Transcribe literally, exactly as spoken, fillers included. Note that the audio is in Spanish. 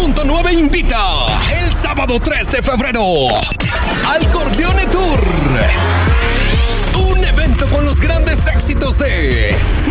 punto nueve invita el sábado tres de febrero al Corleone Tour. Un evento con los grandes éxitos de